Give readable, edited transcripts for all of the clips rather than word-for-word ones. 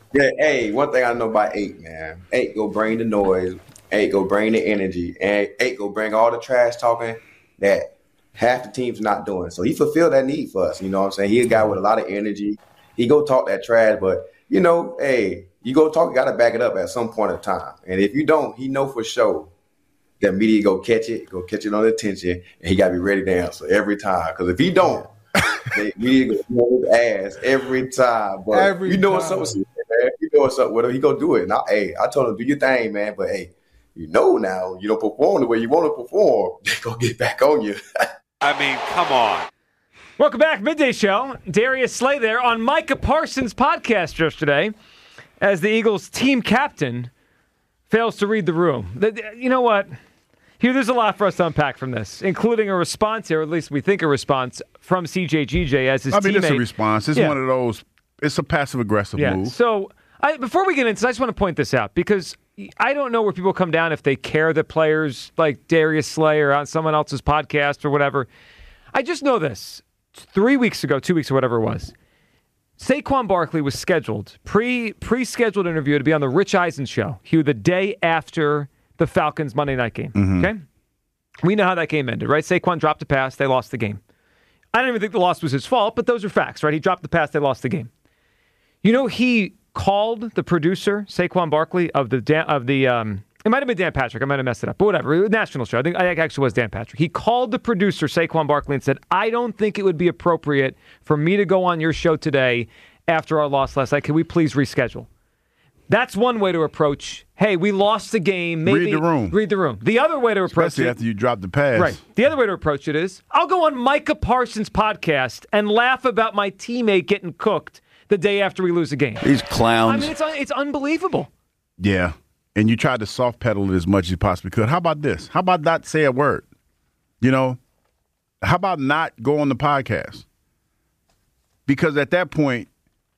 Yeah, hey, one thing I know about eight, man. Eight go bring the noise. Eight go bring the energy. And eight go bring all the trash talking that half the team's not doing. So he fulfilled that need for us. You know what I'm saying? He a guy with a lot of energy. He go talk that trash, but hey, you go talk, you gotta back it up at some point in time. And if you don't, he know for sure that media go catch it on attention, and he gotta be ready to answer every time. Because if he don't, the media go on his ass every time. But Every you know what's time. up with him, man. You know what's up with him. He gonna do it. Now, hey, I told him do your thing, man. But hey, now you don't perform the way you want to perform, they gonna get back on you. I mean, come on. Welcome back, Midday Show. Darius Slay there on Micah Parsons' podcast yesterday as the Eagles' team captain fails to read the room. You know what? Hugh, there's a lot for us to unpack from this, including a response here, or at least we think a response, from CJGJ as his teammate. It's a response. It's one of those, it's a passive-aggressive move. So before we get into this, I just want to point this out because I don't know where people come down if they care that players like Darius Slay are on someone else's podcast or whatever. I just know this. 2 weeks ago, or whatever it was, Saquon Barkley was scheduled, pre-scheduled interview to be on the Rich Eisen show, Hugh, the day after the Falcons Monday night game. Mm-hmm. Okay? We know how that game ended, right? Saquon dropped a pass, they lost the game. I don't even think the loss was his fault, but those are facts, right? He dropped the pass, they lost the game. He called the producer, Saquon Barkley, of the it might have been Dan Patrick. I might have messed it up. But whatever. National show. I think it actually was Dan Patrick. He called the producer, Saquon Barkley, and said, I don't think it would be appropriate for me to go on your show today after our loss last night. Can we please reschedule? That's one way to approach, hey, we lost the game. Maybe read the room. The other way to approach Especially after you drop the pass. Right. The other way to approach it is, I'll go on Micah Parsons' podcast and laugh about my teammate getting cooked the day after we lose a game. These clowns. I mean, it's unbelievable. Yeah. And you tried to soft pedal it as much as you possibly could. How about this? How about not say a word? How about not go on the podcast? Because at that point,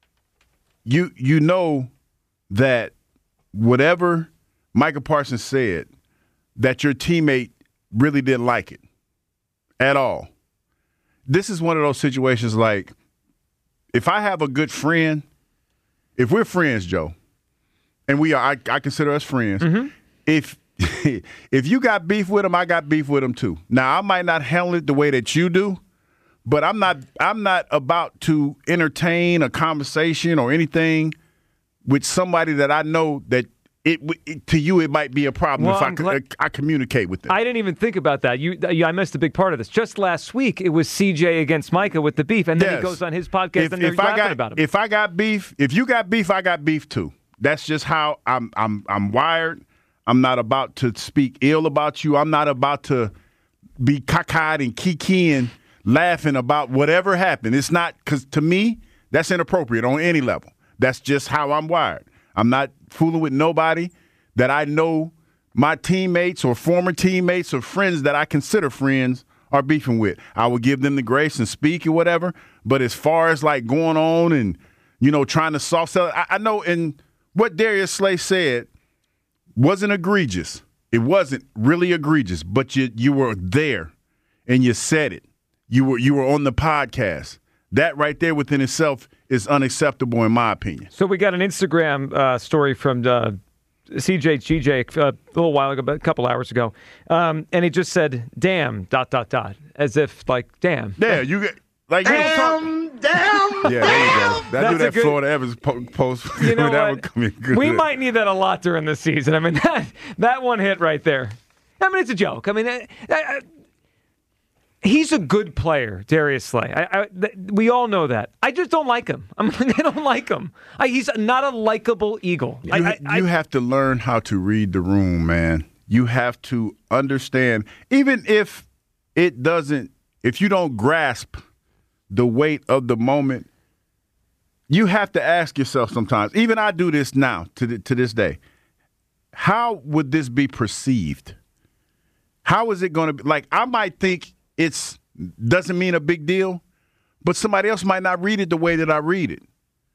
you know that whatever Micah Parsons said, that your teammate really didn't like it at all. This is one of those situations like, if I have a good friend, if we're friends, Joe, and we are, I consider us friends. Mm-hmm. If you got beef with him, I got beef with him too. Now I might not handle it the way that you do, but I'm not about to entertain a conversation or anything with somebody that I know that to you it might be a problem if I communicate with them. I didn't even think about that. I missed a big part of this. Just last week, it was CJ against Micah with the beef, and then he goes on his podcast and they're laughing about him. If I got beef, if you got beef, I got beef too. That's just how I'm wired. I'm not about to speak ill about you. I'm not about to be cockeyed and kikiing, laughing about whatever happened. It's not, because to me, that's inappropriate on any level. That's just how I'm wired. I'm not fooling with nobody that I know my teammates or former teammates or friends that I consider friends are beefing with. I will give them the grace and speak or whatever. But as far as like going on and, trying to soft sell, I know in what Darius Slay said wasn't egregious. It wasn't really egregious, but you were there and you said it. You were on the podcast. That right there within itself is unacceptable in my opinion. So we got an Instagram story from CJGJ a little while ago, about a couple hours ago, and he just said, damn, ... as if like, damn. Yeah, you get like Damn. Yeah, there you go. That Florida Evans post. You know that what? would come in good. We might need that a lot during the season. I mean, that one hit right there. I mean, it's a joke. I mean, he's a good player, Darius Slay. We all know that. I just don't like him. I don't like him. He's not a likable Eagle. You have to learn how to read the room, man. You have to understand, even if if you don't grasp the weight of the moment, you have to ask yourself sometimes, even I do this now to this day, how would this be perceived? How is it going to be? Like, I might think doesn't mean a big deal, but somebody else might not read it the way that I read it.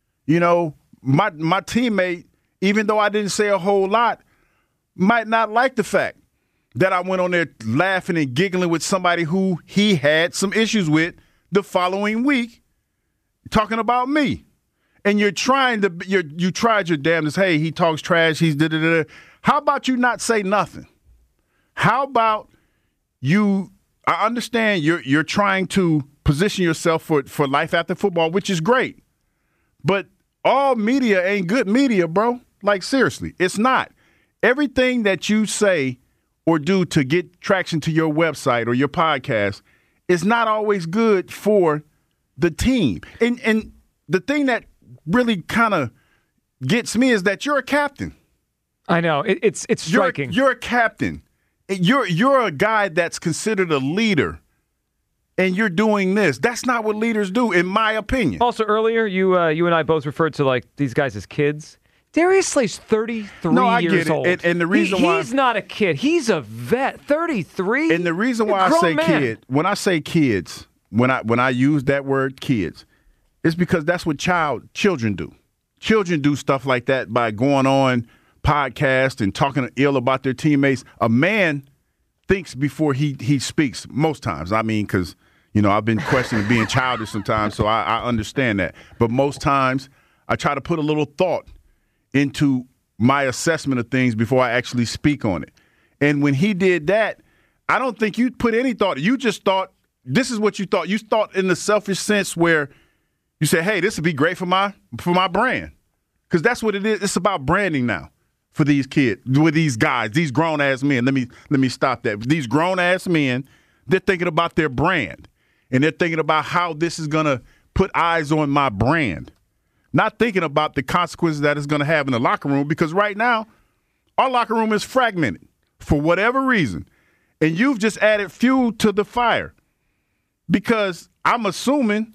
My teammate, even though I didn't say a whole lot, might not like the fact that I went on there laughing and giggling with somebody who he had some issues with the following week, talking about me. and you're trying to you tried your damnedest. Hey, he talks trash. He's da-da-da-da. How about you not say nothing? How about you? I understand you're trying to position yourself for life after football, which is great. But all media ain't good media, bro. Like, seriously, it's not. Everything that you say or do to get traction to your website or your podcast is not always good for the team. And the thing that really kind of gets me is that you're a captain. I know. It's striking. You're a captain. You're a guy that's considered a leader, and you're doing this. That's not what leaders do, in my opinion. Also, earlier, you and I both referred to like these guys as kids. Darius Slay's 33 I years get it. old. And the reason why he's not a kid. He's a vet. 33. And the reason why I say kid, when I say kids, when I use that word kids, it's because that's what children do. Children do stuff like that by going on podcasts and talking ill about their teammates. A man thinks before he speaks most times. I mean, because, I've been questioning being childish sometimes, so I understand that. But most times I try to put a little thought into my assessment of things before I actually speak on it. And when he did that, I don't think you put any thought. You just thought, this is what you thought. You thought in the selfish sense where you said, hey, this would be great for my brand. Because that's what it is. It's about branding now for these kids, with these guys, these grown-ass men. Let me stop that. These grown-ass men, they're thinking about their brand. And they're thinking about how this is going to put eyes on my brand. Not thinking about the consequences that it's going to have in the locker room, because right now our locker room is fragmented for whatever reason. And you've just added fuel to the fire, because I'm assuming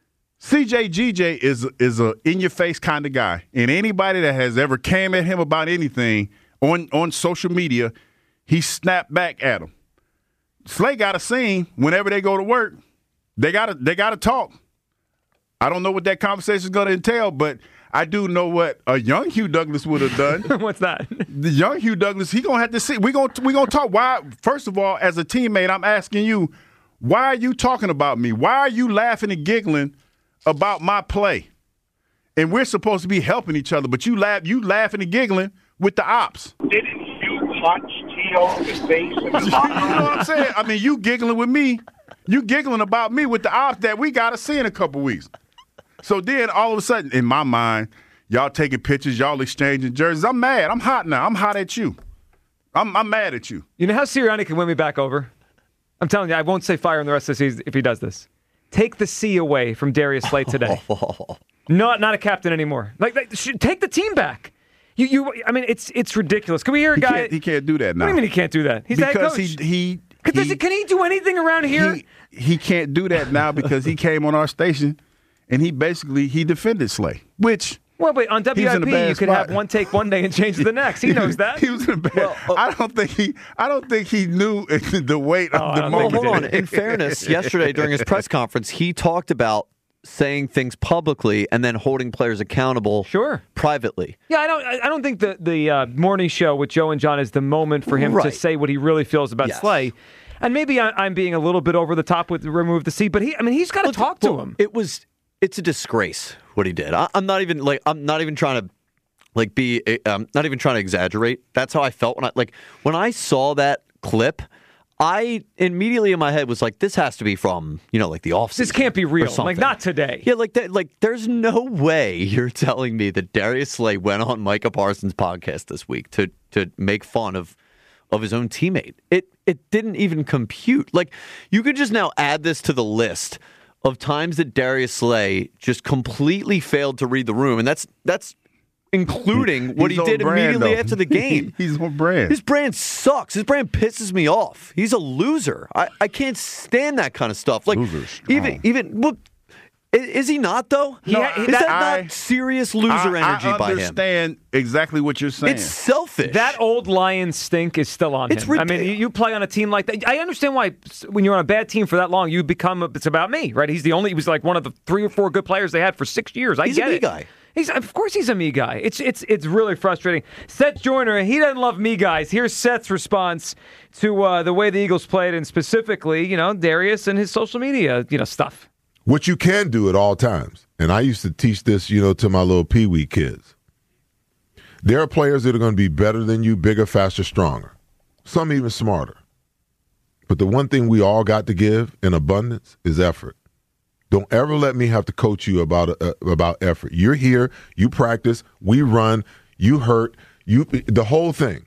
CJ is a in-your-face kind of guy. And anybody that has ever came at him about anything on social media, he snapped back at him. Slay got a scene whenever they go to work. They gotta talk. I don't know what that conversation is going to entail, but I do know what a young Hugh Douglas would have done. What's that? The young Hugh Douglas, he going to have to see. We're going to talk. Why? First of all, as a teammate, I'm asking you, why are you talking about me? Why are you laughing and giggling about my play? And we're supposed to be helping each other, but you laughing and giggling with the ops. Didn't you punch Tito in the face? You know what I'm saying? I mean, you giggling with me. You giggling about me with the ops that we got to see in a couple weeks. So then all of a sudden, in my mind, y'all taking pictures, y'all exchanging jerseys. I'm mad. I'm hot now. I'm hot at you. I'm mad at you. You know how Sirianni can win me back over? I'm telling you, I won't say fire him the rest of the season if he does this. Take the C away from Darius Slay today. Not a captain anymore. Like take the team back. I mean, it's ridiculous. Can we hear a guy? He can't do that now. What do you mean he can't do that? He's because the head coach. Can he do anything around here? He can't do that now because he came on our station and he defended Slay, which. Well, wait, on WIP, you could have one take one day and change the next. He knows that. He was in bad. Well, I don't think he knew the weight of the moment. Well, hold on. In fairness, yesterday during his press conference, he talked about saying things publicly and then holding players accountable privately. Yeah, I don't think the morning show with Joe and John is the moment for him to say what he really feels about Slay. And maybe I'm being a little bit over the top with remove the C, but he's got to talk to him. It's a disgrace what he did. I'm not even trying to exaggerate. That's how I felt when I saw that clip. I immediately in my head was like, this has to be from, the offseason. This can't be real. Like, not today. Yeah, there's no way you're telling me that Darius Slay went on Micah Parsons' podcast this week to make fun of his own teammate. It didn't even compute. You could just now add this to the list of times that Darius Slay just completely failed to read the room, and that's including what he did immediately after the game. He's on brand. His brand sucks. His brand pisses me off. He's a loser. I can't stand that kind of stuff. Losers. Is he not though? Is that not serious loser energy by him? I understand exactly what you're saying. It's selfish. That old lion stink is still on him. I mean, you play on a team like that. I understand why when you're on a bad team for that long, you become it's about me, right? He was like one of the 3 or 4 good players they had for 6 years. He's a me guy. Of course he's a me guy. It's really frustrating. Seth Joyner, he doesn't love me guys. Here's Seth's response to the way the Eagles played, and specifically, Darius and his social media, stuff. What you can do at all times, and I used to teach this, to my little peewee kids. There are players that are going to be better than you, bigger, faster, stronger. Some even smarter. But the one thing we all got to give in abundance is effort. Don't ever let me have to coach you about effort. You're here, you practice, we run, you hurt, the whole thing.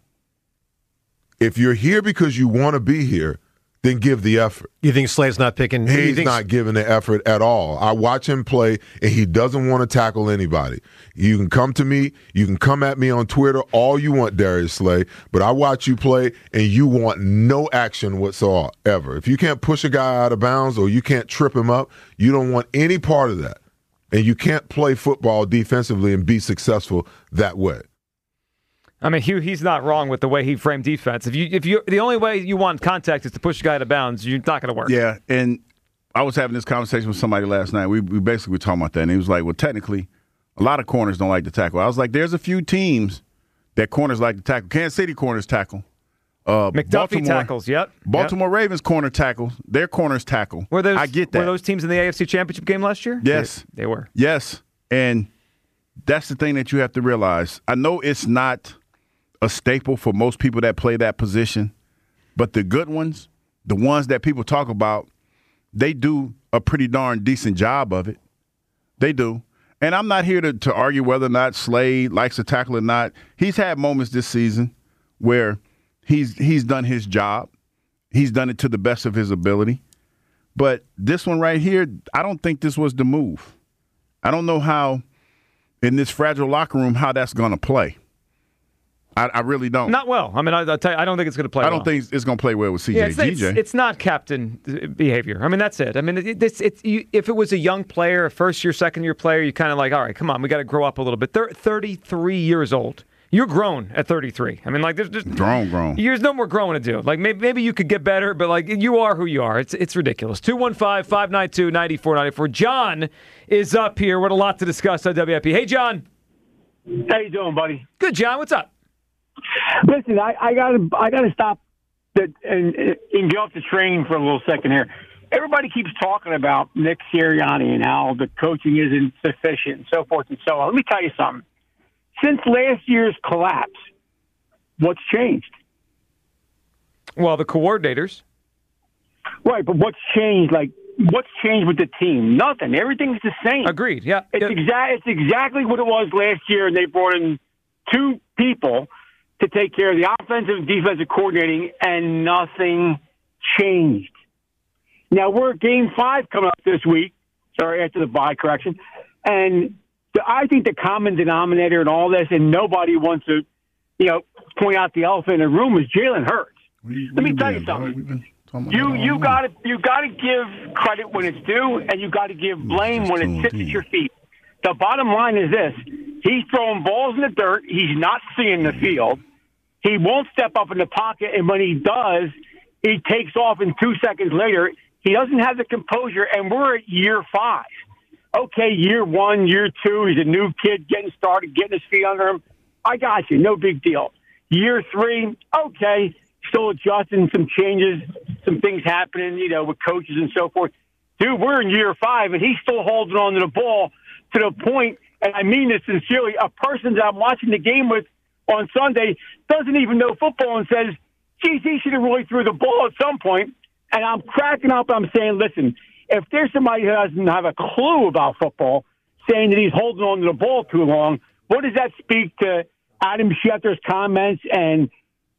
If you're here because you want to be here, then give the effort. You think Slay's not picking? He's not giving the effort at all. I watch him play, and he doesn't want to tackle anybody. You can come to me. You can come at me on Twitter all you want, Darius Slay, but I watch you play, and you want no action whatsoever. If you can't push a guy out of bounds or you can't trip him up, you don't want any part of that. And you can't play football defensively and be successful that way. I mean, Hugh, he's not wrong with the way he framed defense. If you the only way you want contact is to push a guy out of bounds, you're not going to work. Yeah, and I was having this conversation with somebody last night. We basically were talking about that, and he was like, well, technically, a lot of corners don't like to tackle. I was like, there's a few teams that corners like to tackle. Kansas City corners tackle. McDuffie tackles, yep. Baltimore Ravens corner tackles. Their corners tackle. I get that. Were those teams in the AFC Championship game last year? Yes. They were. Yes, and that's the thing that you have to realize. I know it's not a staple for most people that play that position, but the good ones, the ones that people talk about, they do a pretty darn decent job of it. They do. And I'm not here to argue whether or not Slade likes to tackle or not. He's had moments this season where he's done his job. He's done it to the best of his ability. But this one right here, I don't think this was the move. I don't know how, in this fragile locker room, how that's going to play. I really don't. Not well. I mean, I'll tell you, I don't think it's going to play well. I don't think it's going to play well with CJ GJ. It's not captain behavior. I mean, that's it. I mean, if it was a young player, a first-year, second-year player, you kind of like, all right, come on, we got to grow up a little bit. They're 33 years old. You're grown at 33. I mean, like, there's grown. There's no more growing to do. Like, maybe you could get better, but, like, you are who you are. It's ridiculous. 215-592-9494. John is up here with a lot to discuss on WIP. Hey, John. How you doing, buddy? Good, John. What's up? Listen, I gotta stop and get off the train for a little second here. Everybody keeps talking about Nick Sirianni and how the coaching isn't sufficient and so forth and so on. Let me tell you something. Since last year's collapse, what's changed? Well, the coordinators. Right, but what's changed? Like, what's changed with the team? Nothing. Everything's the same. Agreed, yeah. It's exactly what it was last year, and they brought in two people to take care of the offensive and defensive coordinating, and nothing changed. Now, we're at Game 5 coming up this week. Sorry, after the bye, correction. And I think the common denominator in all this, and nobody wants to, point out the elephant in the room, is Jalen Hurts. Let me tell you something. You got to give credit when it's due, and you got to give blame when it sits at your feet. The bottom line is this. He's throwing balls in the dirt. He's not seeing the field. He won't step up in the pocket, and when he does, he takes off, and 2 seconds later, he doesn't have the composure, and we're at year 5. Okay, year 1, year 2, he's a new kid getting started, getting his feet under him. I got you, no big deal. Year 3, okay, still adjusting, some changes, some things happening, with coaches and so forth. Dude, we're in year 5, and he's still holding on to the ball to the point, and I mean this sincerely, a person that I'm watching the game with on Sunday doesn't even know football and says, geez, he should have really threw the ball at some point. And I'm cracking up. I'm saying, listen, if there's somebody who doesn't have a clue about football saying that he's holding on to the ball too long, what does that speak to Adam Schefter's comments and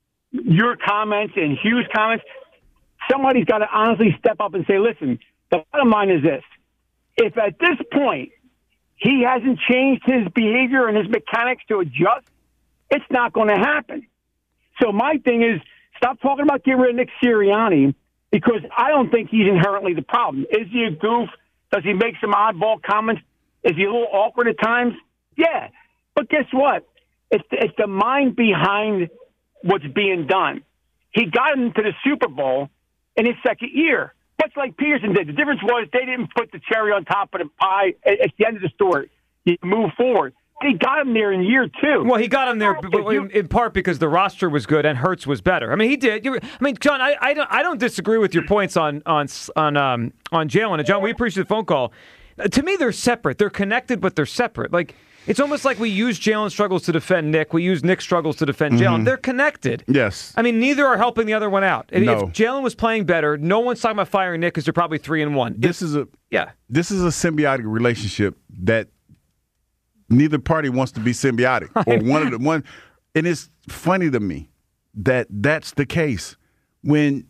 your comments and Hugh's comments? Somebody's got to honestly step up and say, listen, the bottom line is this. If at this point he hasn't changed his behavior and his mechanics to adjust, it's not going to happen. So my thing is, stop talking about getting rid of Nick Sirianni, because I don't think he's inherently the problem. Is he a goof? Does he make some oddball comments? Is he a little awkward at times? Yeah. But guess what? It's the mind behind what's being done. He got into the Super Bowl in his second year, much like Peterson did. The difference was they didn't put the cherry on top of the pie. It's the end of the story. You move forward. they got him there in year 2. Well, he got him there in part because the roster was good and Hurts was better. I mean, he did. John, I don't disagree with your points on Jalen. And John, we appreciate the phone call. To me, they're separate. They're connected, but they're separate. Like, it's almost like we use Jalen's struggles to defend Nick. We use Nick's struggles to defend Jalen. They're connected. Yes. I mean, neither are helping the other one out. No. If Jalen was playing better, no one's talking about firing Nick because they're probably 3-1. This is a symbiotic relationship that neither party wants to be symbiotic, or one. And it's funny to me that that's the case when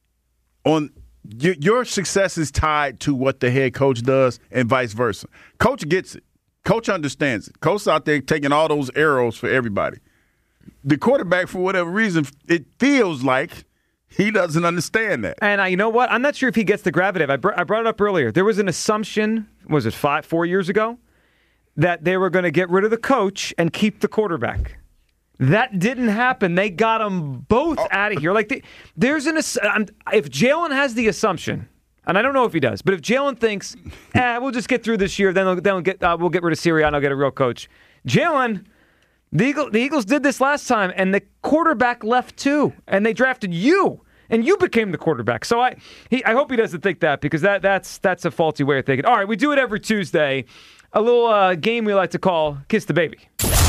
your success is tied to what the head coach does, and vice versa. Coach gets it. Coach understands it. Coach out there taking all those arrows for everybody. The quarterback, for whatever reason, it feels like he doesn't understand that. And you know what? I'm not sure if he gets the gravity. I brought it up earlier. There was an assumption, was it 4 years ago, that they were going to get rid of the coach and keep the quarterback. That didn't happen. They got them both out of here. Like there's if Jalen has the assumption, and I don't know if he does, but if Jalen thinks, we'll just get through this year, then we'll get rid of Sirianni, I'll get a real coach. Jalen, the Eagles did this last time, and the quarterback left too, and they drafted you, and you became the quarterback. So I hope he doesn't think that, because that's a faulty way of thinking. All right, we do it every Tuesday. A little game we like to call Kiss the Baby.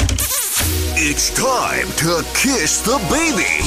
It's time to kiss the baby.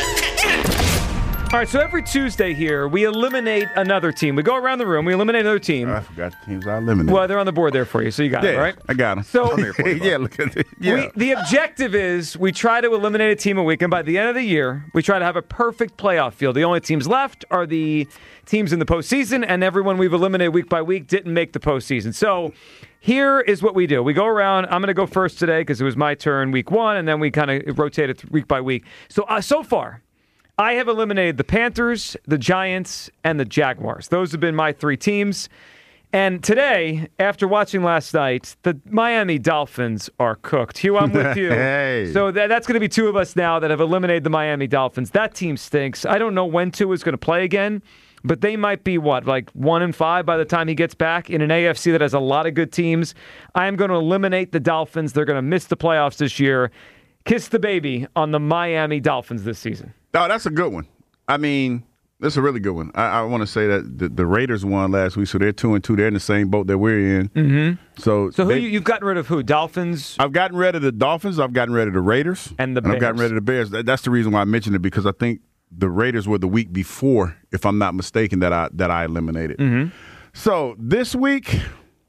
All right, so every Tuesday here, we eliminate another team. We go around the room, we eliminate another team. I forgot the teams I eliminated. Well, they're on the board there for you, so you got it, right? I got them. So, yeah, look at it. Yeah. The objective is we try to eliminate a team a week, and by the end of the year, we try to have a perfect playoff field. The only teams left are the teams in the postseason, and everyone we've eliminated week by week didn't make the postseason. So here is what we do. We go around. I'm going to go first today because it was my turn week 1, and then we kind of rotate it week by week. So far, I have eliminated the Panthers, the Giants, and the Jaguars. Those have been my 3 teams. And today, after watching last night, the Miami Dolphins are cooked. Hugh, I'm with you. Hey. So that's going to be 2 of us now that have eliminated the Miami Dolphins. That team stinks. I don't know when Tua is going to play again, but they might be, like 1-5 by the time he gets back in an AFC that has a lot of good teams. I'm going to eliminate the Dolphins. They're going to miss the playoffs this year. Kiss the baby on the Miami Dolphins this season. Oh, that's a good one. I mean, that's a really good one. I want to say that the Raiders won last week, so they're 2-2. They're in the same boat that we're in. Mm-hmm. So you've gotten rid of who? Dolphins? I've gotten rid of the Dolphins. I've gotten rid of the Raiders. And Bears. I've gotten rid of the Bears. That's the reason why I mentioned it, because I think the Raiders were the week before, if I'm not mistaken, that I eliminated. Mm-hmm. So this week,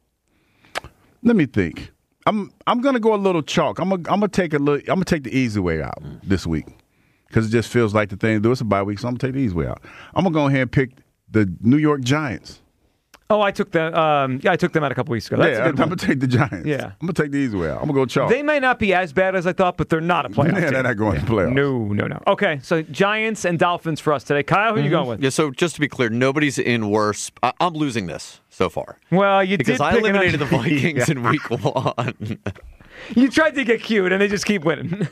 let me think. I'm gonna go a little chalk. I'm gonna take the easy way out this week, because it just feels like the thing to do. It's a bye week, so I'm gonna take the easy way out. I'm gonna go ahead and pick the New York Giants. Oh, I took them. I took them out a couple weeks ago. That's a good one. I'm gonna take the Giants. Yeah, I'm gonna take the easy way out. I'm gonna go chalk. They may not be as bad as I thought, but they're not a playoff team. They're not going to playoffs. No. Okay, so Giants and Dolphins for us today. Kyle, who are you going with? Yeah. So just to be clear, nobody's in worse. I'm losing this so far. Well, because I eliminated the Vikings in week 1. You tried to get cute, and they just keep winning.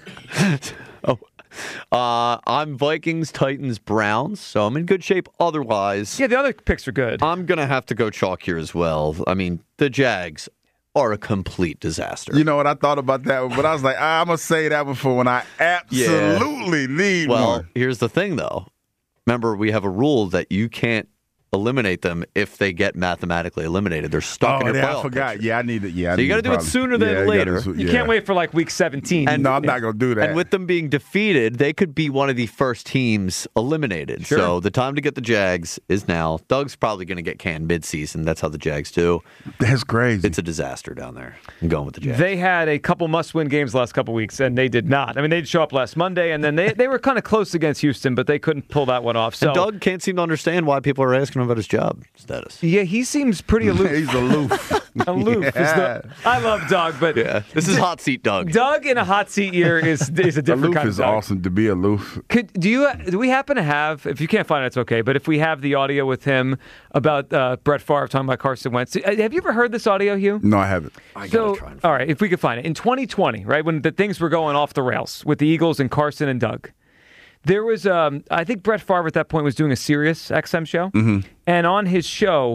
I'm Vikings, Titans, Browns, so I'm in good shape otherwise. Yeah, the other picks are good. I'm going to have to go chalk here as well. I mean, the Jags are a complete disaster. You know what? I thought about that one, but I was like, I'm going to say that one for when I absolutely need one. Well, here's the thing, though. Remember, we have a rule that you can't eliminate them if they get mathematically eliminated. They're stuck in your playoff I forgot. picture. Yeah, I need it. Yeah, so you got to do it sooner than later. You can't wait for like week 17. No, I'm not going to do that. And with them being defeated, they could be one of the first teams eliminated. Sure. So the time to get the Jags is now. Doug's probably going to get canned mid-season. That's how the Jags do. That's crazy. It's a disaster down there. I'm going with the Jags. They had a couple must-win games the last couple weeks, and they did not. I mean, they'd show up last Monday, and then they were kind of close against Houston, but they couldn't pull that one off. So and Doug can't seem to understand why people are asking him about his job status. Yeah, he seems pretty aloof. He's aloof. Aloof. Yeah. I love Doug, but This is hot seat Doug. Doug in a hot seat year is a different aloof kind of is Doug. awesome to be aloof. Do we happen to have, if you can't find it, it's okay, but if we have the audio with him about Brett Favre talking about Carson Wentz, have you ever heard this audio, Hugh? No, I haven't. I gotta try and all right, if we could find it. In 2020, right, when the things were going off the rails with the Eagles and Carson and Doug, there was, I think Brett Favre at that point was doing a Sirius XM show, and on his show,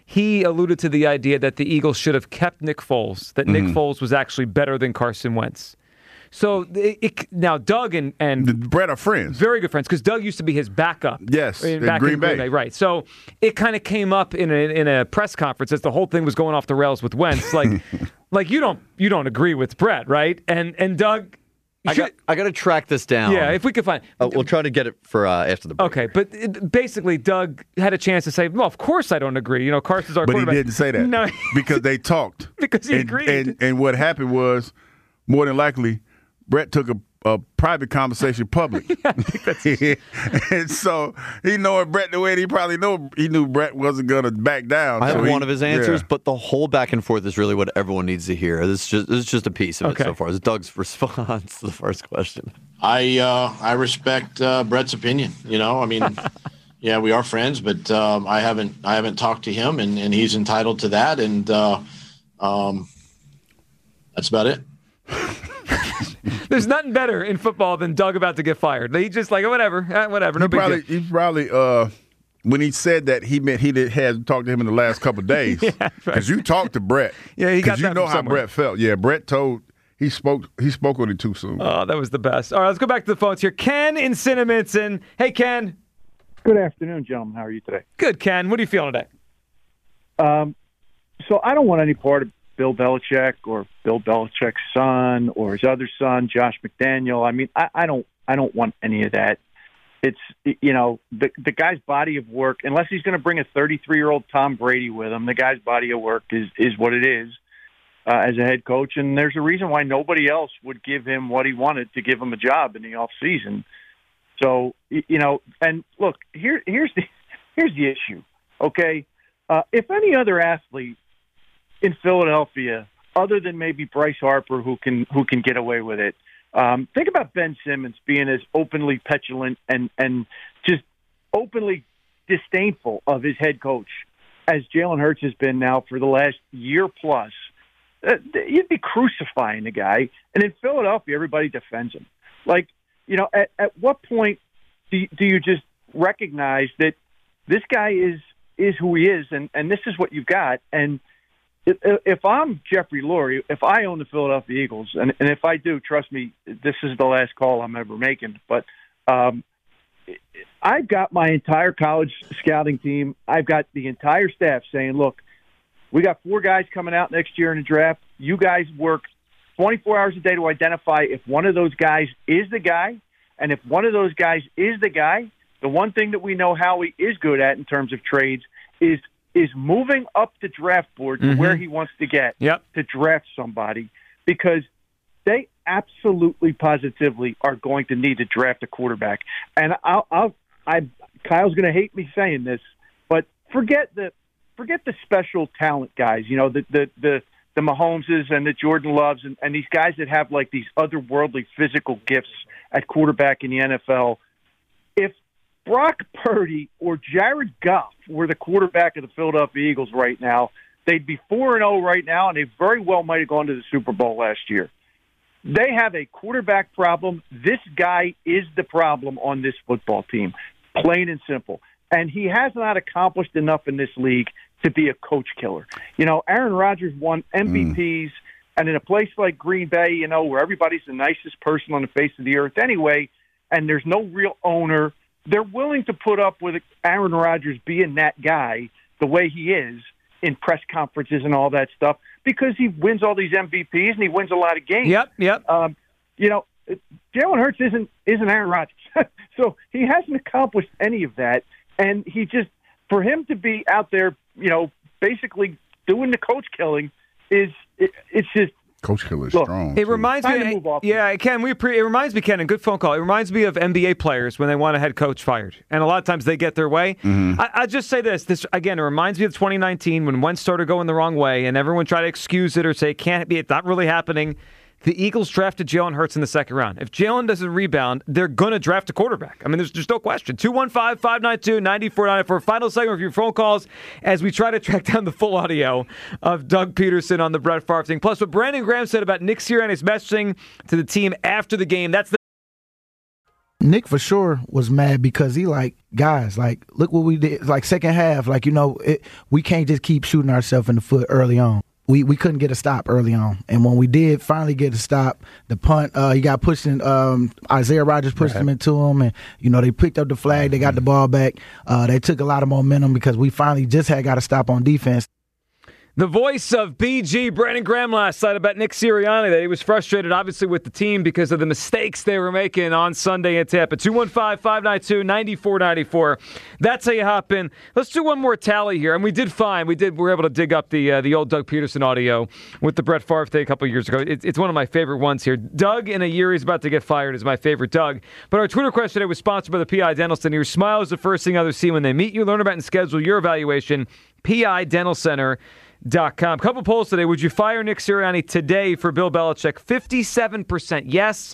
he alluded to the idea that the Eagles should have kept Nick Foles, that Nick Foles was actually better than Carson Wentz. So now Doug and Brett are friends. Very good friends, because Doug used to be his backup. Yes, in back Green in Green Bay. Bay. Right. So it kind of came up in a press conference as the whole thing was going off the rails with Wentz. Like you don't agree with Brett, right? And Doug. I got to track this down. Yeah, if we could find. We'll try to get it for after the break. Okay, but basically, Doug had a chance to say, "Well, of course I don't agree. Carson's our But quarterback." he didn't say that. No, because they talked. Because he agreed. And what happened was, more than likely, Brett took a private conversation public. And so he knowing Brett the way he knew Brett wasn't going to back down. I so have one of his answers, yeah. but the whole back and forth is really what everyone needs to hear. This is just a piece of it so far. It's Doug's response to the first question. I respect Brett's opinion. I mean, yeah, we are friends, but I haven't talked to him, and he's entitled to that, and that's about it. There's nothing better in football than Doug about to get fired. He just like, whatever, no big deal. He probably when he said that, he meant he hadn't talked to him in the last couple of days. Because you talked to Brett. Yeah, he got that you know from how somewhere. Brett felt. Yeah, Brett he spoke on it too soon. Oh, that was the best. All right, let's go back to the phones here. Ken in Cinnaminson. Hey, Ken. Good afternoon, gentlemen. How are you today? Good, Ken. What are you feeling today? So I don't want any part of Bill Belichick or Bill Belichick's son or his other son, Josh McDaniel. I mean, I don't want any of that. It's, the guy's body of work, unless he's going to bring a 33-year-old Tom Brady with him, the guy's body of work is what it is as a head coach. And there's a reason why nobody else would give him what he wanted to give him a job in the offseason. So, and look, here's the issue. Okay. If any other athlete in Philadelphia, other than maybe Bryce Harper, who can get away with it, think about Ben Simmons being as openly petulant and just openly disdainful of his head coach as Jalen Hurts has been now for the last year plus. You'd be crucifying the guy. And in Philadelphia, everybody defends him. Like, at what point do you just recognize that this guy is who he is, and this is what you've got? And if I'm Jeffrey Lurie, if I own the Philadelphia Eagles, and if I do, trust me, this is the last call I'm ever making, but I've got my entire college scouting team, I've got the entire staff saying, look, we got 4 guys coming out next year in the draft. You guys work 24 hours a day to identify if one of those guys is the guy, and if one of those guys is the guy, the one thing that we know Howie is good at in terms of trades is moving up the draft board to where he wants to get to draft somebody, because they absolutely positively are going to need to draft a quarterback. And Kyle's going to hate me saying this, but forget the special talent guys, the Mahomeses and the Jordan Loves and these guys that have like these otherworldly physical gifts at quarterback in the NFL. If Brock Purdy or Jared Goff were the quarterback of the Philadelphia Eagles right now, they'd be 4-0 right now, and they very well might have gone to the Super Bowl last year. They have a quarterback problem. This guy is the problem on this football team, plain and simple. And he has not accomplished enough in this league to be a coach killer. Aaron Rodgers won MVPs, and in a place like Green Bay, where everybody's the nicest person on the face of the earth anyway, and there's no real owner, they're willing to put up with Aaron Rodgers being that guy the way he is in press conferences and all that stuff, because he wins all these MVPs and he wins a lot of games. Yep. Jalen Hurts isn't Aaron Rodgers. So he hasn't accomplished any of that. And for him to be out there, basically doing the coach killing it's just, Coach Killer is strong. It reminds me, Ken. It reminds me, Ken, and good phone call. It reminds me of NBA players when they want a head coach fired, and a lot of times they get their way. I just say this again. It reminds me of 2019 when Wentz started going the wrong way, and everyone tried to excuse it or say it can't be. It's not really happening. The Eagles drafted Jalen Hurts in the second round. If Jalen doesn't rebound, they're going to draft a quarterback. I mean, there's no question. 215-592-9494. Final segment of your phone calls as we try to track down the full audio of Doug Peterson on the Brett Favre thing. Plus, what Brandon Graham said about Nick Sirianni's messaging to the team after the game. That's the Nick for sure was mad because he guys, look what we did. Second half, we can't just keep shooting ourselves in the foot early on. We couldn't get a stop early on. And when we did finally get a stop, the punt, he got pushed in, Isaiah Rodgers pushed him into him, and, they picked up the flag, they got the ball back. They took a lot of momentum because we finally just got a stop on defense. The voice of BG, Brandon Graham, last night about Nick Sirianni, that he was frustrated, obviously, with the team because of the mistakes they were making on Sunday in Tampa. 215-592-9494. That's how you hop in. Let's do one more tally here. And we did fine. We were able to dig up the old Doug Peterson audio with the Brett Favre thing a couple years ago. It's one of my favorite ones here. Doug, in a year he's about to get fired, is my favorite Doug. But our Twitter question today was sponsored by the PI Dental Center. Your smile is the first thing others see when they meet you. Learn about and schedule your evaluation. PI Dental Center. Couple polls today. Would you fire Nick Sirianni today for Bill Belichick? 57% yes,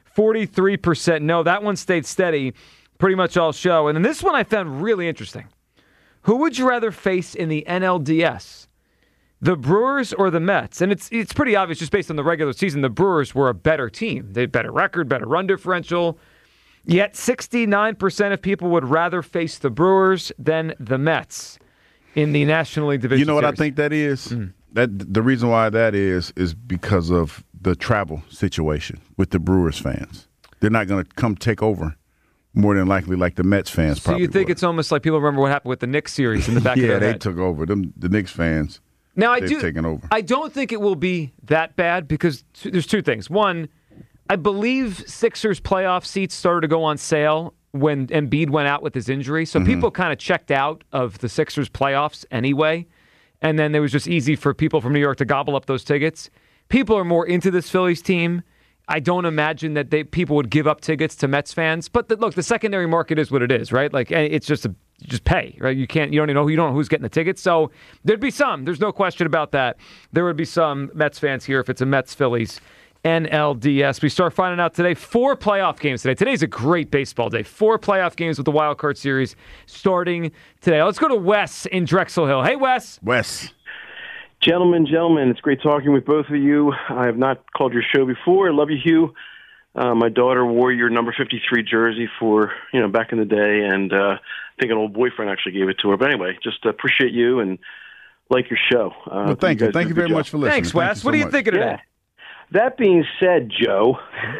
43% no. That one stayed steady pretty much all show. And then this one I found really interesting. Who would you rather face in the NLDS? The Brewers or the Mets? And it's pretty obvious just based on the regular season. The Brewers were a better team. They had better record, better run differential. Yet 69% of people would rather face the Brewers than the Mets in the National League Division. You know what Series. I think that is? That the reason why that is because of the travel situation with the Brewers fans. They're not going to come take over more than likely like the Mets fans so probably you think would. It's almost like people remember what happened with the Knicks series in the back of their head. Yeah, they took over. The Knicks fans, they've taken over. I don't think it will be that bad because there's two things. One, I believe Sixers playoff seats started to go on sale when Embiid went out with his injury. So people kind of checked out of the Sixers playoffs anyway. And then it was just easy for people from New York to gobble up those tickets. People are more into this Phillies team. I don't imagine that people would give up tickets to Mets fans. But look, the secondary market is what it is, right? It's just just pay, right? You don't even know who's getting the tickets. So there'd be some. There's no question about that. There would be some Mets fans here if it's a Mets-Phillies NLDS. We start finding out today. 4 playoff games today. Today's a great baseball day. 4 playoff games with the Wild Card Series starting today. Let's go to Wes in Drexel Hill. Hey, Wes. Wes. Gentlemen, it's great talking with both of you. I have not called your show before. I love you, Hugh. My daughter wore your number 53 jersey for, back in the day, and I think an old boyfriend actually gave it to her. But anyway, just appreciate you and like your show. Well, thank you. Thank you very much for listening. Thanks, Wes. What are you thinking today? That being said, Joe,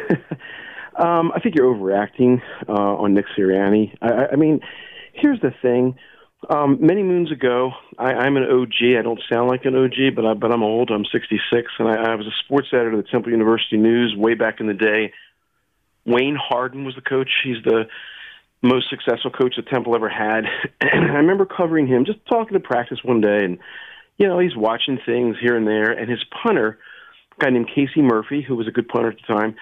I think you're overreacting on Nick Sirianni. I mean, here's the thing. Many moons ago, I'm an OG. I don't sound like an OG, but I'm old. I'm 66, and I was a sports editor of the Temple University News way back in the day. Wayne Harden was the coach. He's the most successful coach that Temple ever had. And I remember covering him, just talking to practice one day, and, he's watching things here and there, and his punter, a guy named Casey Murphy, who was a good punter at the time,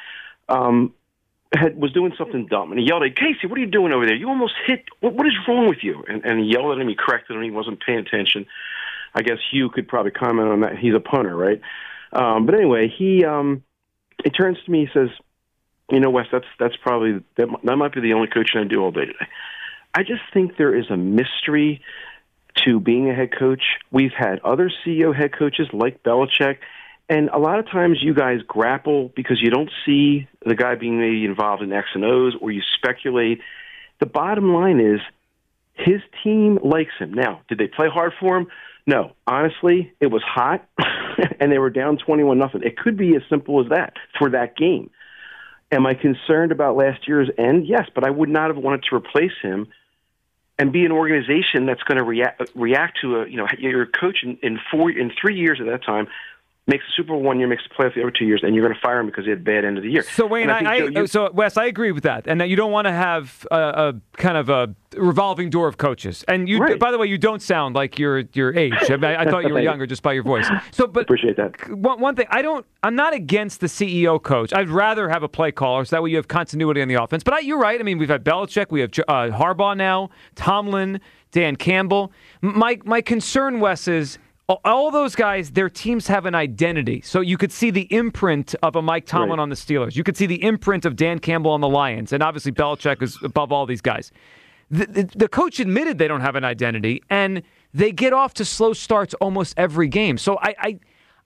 was doing something dumb. And he yelled at Casey, what are you doing over there? You almost hit. What is wrong with you? And he yelled at him. He corrected him. He wasn't paying attention. I guess Hugh could probably comment on that. He's a punter, right? But anyway, he turns to me. He says, Wes, that's probably that might be the only coaching I do all day today. I just think there is a mystery to being a head coach. We've had other CEO head coaches like Belichick. And a lot of times you guys grapple because you don't see the guy being maybe involved in X and O's, or you speculate. The bottom line is his team likes him. Now, did they play hard for him? No. Honestly, it was hot, and they were down 21-0. It could be as simple as that for that game. Am I concerned about last year's end? Yes, but I would not have wanted to replace him and be an organization that's going to react to your coach in 3 years at that time. Makes the Super Bowl 1 year, makes the playoff the other 2 years, and you're going to fire him because he had a bad end of the year. So, Wayne, so Wes, I agree with that, and that you don't want to have a kind of a revolving door of coaches. And you, right. By the way, you don't sound like your age. I thought you were younger just by your voice. So, but appreciate that. One thing, I'm not against the CEO coach. I'd rather have a play caller, so that way you have continuity on the offense. But you're right. I mean, we've had Belichick, we have Harbaugh now, Tomlin, Dan Campbell. My concern, Wes, is all those guys, their teams have an identity. So you could see the imprint of a Mike Tomlin on the Steelers. You could see the imprint of Dan Campbell on the Lions. And obviously Belichick is above all these guys. The coach admitted they don't have an identity, and they get off to slow starts almost every game. So I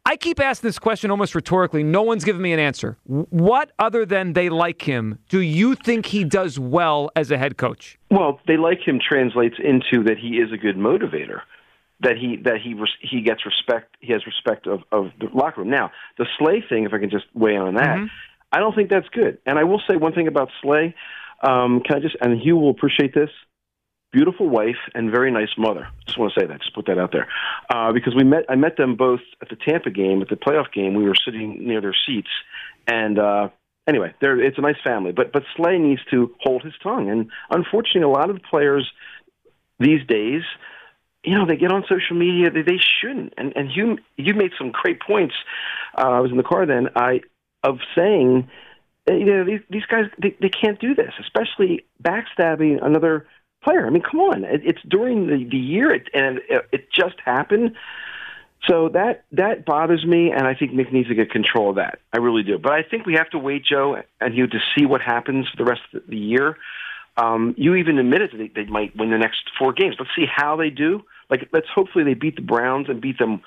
I keep asking this question almost rhetorically. No one's given me an answer. What other than they like him do you think he does well as a head coach? Well, they like him translates into that he is a good motivator. That he gets respect. He has respect of the locker room. Now, the Slay thing, if I can just weigh in on that, I don't think that's good. And I will say one thing about Slay. And Hugh will appreciate this. Beautiful wife and very nice mother. Just want to say that. Just put that out there. Because I met them both at the Tampa game, at the playoff game. We were sitting near their seats. And anyway, it's a nice family. But Slay needs to hold his tongue. And unfortunately, a lot of the players these days, they get on social media. They shouldn't. And Hugh made some great points. I was in the car then of saying, these guys, they can't do this, especially backstabbing another player. I mean, come on. It's during the year, and it just happened. So that bothers me, and I think Nick needs to get control of that. I really do. But I think we have to wait, Joe, and Hugh, to see what happens for the rest of the year. You even admitted that they might win the next 4 games. Let's see how they do. Let's hopefully they beat the Browns and beat them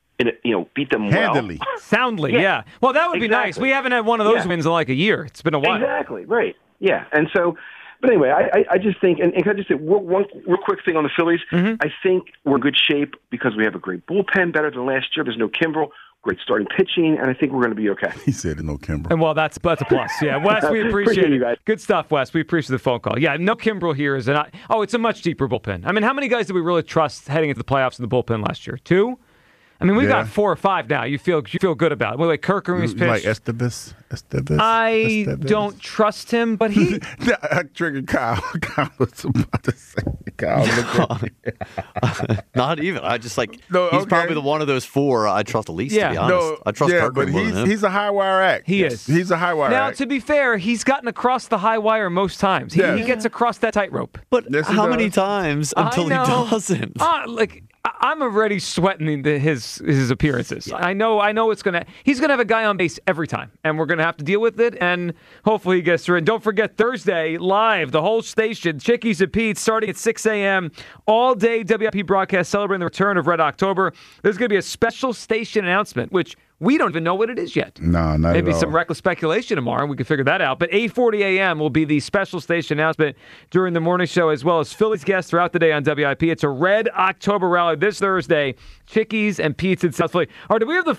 handily, well. Soundly, yeah. Well, that would be nice. We haven't had one of those wins in like a year. It's been a while. Exactly, right. Yeah, and so, but anyway, I just think, and can I just say one real quick thing on the Phillies? I think we're in good shape because we have a great bullpen, better than last year. There's no Kimbrel, great starting pitching, and I think we're going to be okay. He said no Kimbrel. And well, that's a plus. Yeah, Wes, we appreciate you guys. Good stuff, Wes. We appreciate the phone call. Yeah, no Kimbrel here it's a much deeper bullpen. I mean, how many guys did we really trust heading into the playoffs in the bullpen last year? 2? I mean, we've got 4 or 5 now. You feel good about it. Well, like Kirk Roone's pitch. Like Estevez. I don't trust him, but he. I triggered Kyle. Kyle was about to say. Kyle, look at me. Not even. I just he's probably the one of those 4 I trust the least. To be honest, I trust Kirk but more than him. He's a high wire act. He is. He's a high wire act. Now, to be fair, he's gotten across the high wire most times. He gets across that tightrope. But how many times until he doesn't? I'm already sweating his appearances. Yeah. I know he's gonna have a guy on base every time, and we're gonna have to deal with it. And hopefully he gets through. And don't forget Thursday live, the whole station, Chickies and Pete's, starting at 6 a.m. all day WIP broadcast celebrating the return of Red October. There's gonna be a special station announcement, which we don't even know what it is yet. No, not Maybe at all. some reckless speculation tomorrow. We can figure that out. But 8:40 a.m. will be the special station announcement during the morning show, as well as Phillies guests throughout the day on WIP. It's a Red October rally this Thursday. Chickies and Pete's in South Philly. All right, do we have the